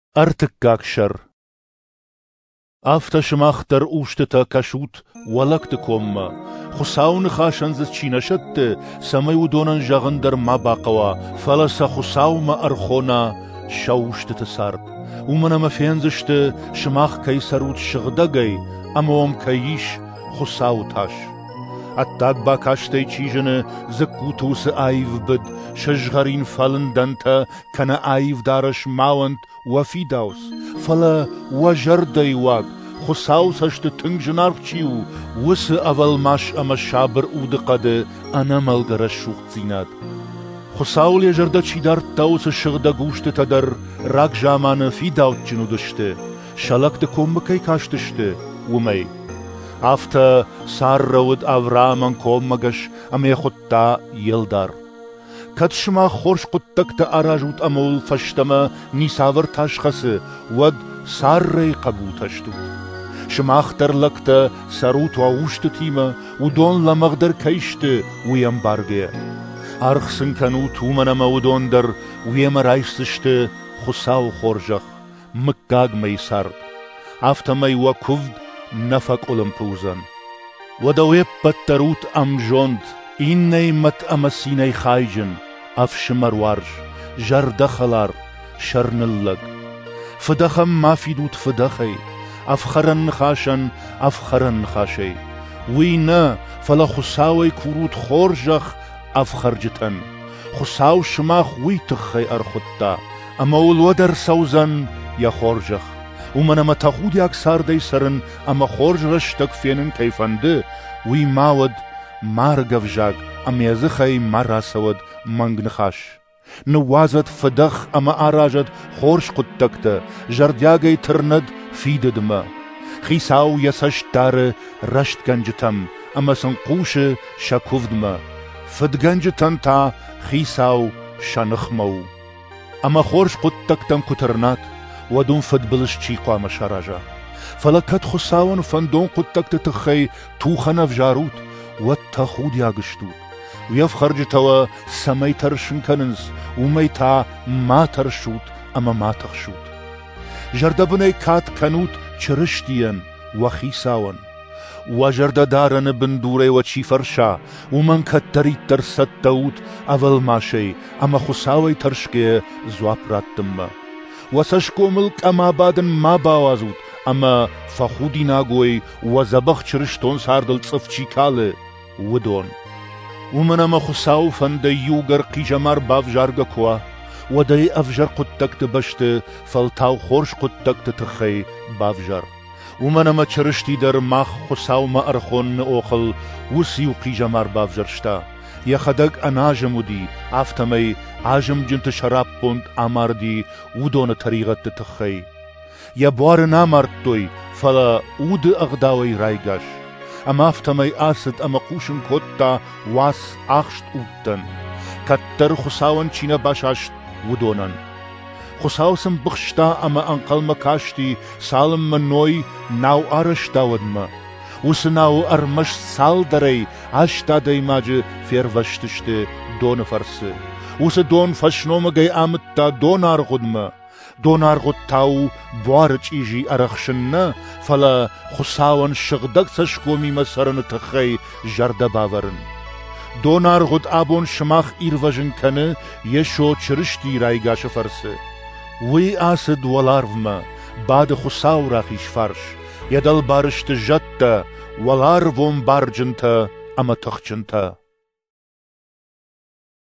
Artgakshar. After Schmach der Usteta Kashut, Walak de Komma, Husaun Hashans Chinashatte, Samayudonan Jagandar Mabakawa, Falasa Husauma Archona, Shausteta Sart, Umanama Fenseste, Schmach Kaisarut Shagdagay, Amom Kaish, Husautash. Attag Bakashte Chijane, Zakutus Aivbed, Shajgarin Fallen Danta, Kana Aiv Darash Mauant, Wafidaus, Fala Wajardai Wag, Husaus Hashte Tungjanarchiu, Wusse Avalmash Amashaber Udekade, Anamal Garashuchzinat. Husaul Jardachidar Taus Shagdaguste Tadar, Ragjamane Fidaut Jinuduste, Shalak de Kumbakai Kashteste, Wumay. After Sarraud Avram and Komagash Amechutta Yeldar. Katshma Horshkutakta Arajut Amul Fashtama Nisavar Tashkase Wad Sarre Kabutashtu. Shmachtar Lakta Sarutwa Ushtatima Udon Lamagdar Kaishte Wiambarge. Archsen Kanut Humanama Udondar Wiamaraiste Husau Horjach Mkag Meisard. After my Wakuvd Nafak Olympuzan. Wadawep Pattarut Amjond, Innei Mat Amasinei Khaijan, Afshimarwarj, Jardakhalar, Sharnillag. Fadacham Mafidut Fadachai, Afharan Khashan, Afharan Khashay. Wina, Fala Husawe Kurut Horjach, Afharjitan. Husaw Shmach Witachai Archutta, Amaul Wadar Sauzan, Yahorjach. Umanama Tahudi Aksar de Saren, Ama Horj Rashtak Fenen Kaifande, we Mawad, Margavjag, Amezachai Marasawad, Mangnahash. Nawazat Fadach Ama Arajad, Horsh Kutakta, Jardiagay Ternad, Fidedma. Hisaw Yasashtare, Rasht Ganjatam, Ama Sankushe, Shakuvdma. Fadganjatanta, Hisaw, Shanakhmau. Ama Horsh Kutaktam Kuternat. ودون فدبلش چیقا مشارجا فلکت خساون فندون قطکت تخی توخنا فجاروت و تخود یاگشتود ویف خرج توا سمی ترشن کننز ومی تا ما ترشود اما ما تخشود جردبنی کات کنوت چرشتین و خیساون و جرددارن بندوره و چی فرشا ومن کتری ترست تاوت اول ماشی اما خساوی ترشکه زواب راتم وسشكو ملك أما بعدن ما باوازود أما فخودي ناغوي وزبخ چرشتون ساردل صفچي كاله ودون ومن أما خساو فند يوغر قيجمار بافجارغا كوا ودي أفجر قدتك بشت فلتاو خورش قدتك تخي بافجر ومن أما چرشتي در ماخ خساو ما أرخون أوخل وسيو قيجمار بافجر شتا يخدق أناجمودي أفتمي عجم جنت شراب بند أماردي ودون طريقة تخي يبوار نامرتوي فلا ود أغداوي رايقاش أما أفتمي آسد أما قوشن كوتا واس أخشت أوتن كتر خساون چينا باشاشت ودونن خساوسم بخشتا أما أنقل مكاشتي سالم منوي ناو أرشتا ودما وسناو أرمش سال دري عشتا دي ماجه فيروشتشت دون فرسه وس دون فشنوم گي آمتا دونار غدما دونار غدتاو بوارج إيجي أرخشن فلا خساون شغدق سشكومي مسرن تخي جرد باورن دونار غد آبون شماخ إيروجن كنه يشو چرشتي رايگاش فرسه وي آسد والارفما بعد خساو راخيش فرش يدل بارشت جتا والارفوم بارجنتا أما تخجنتا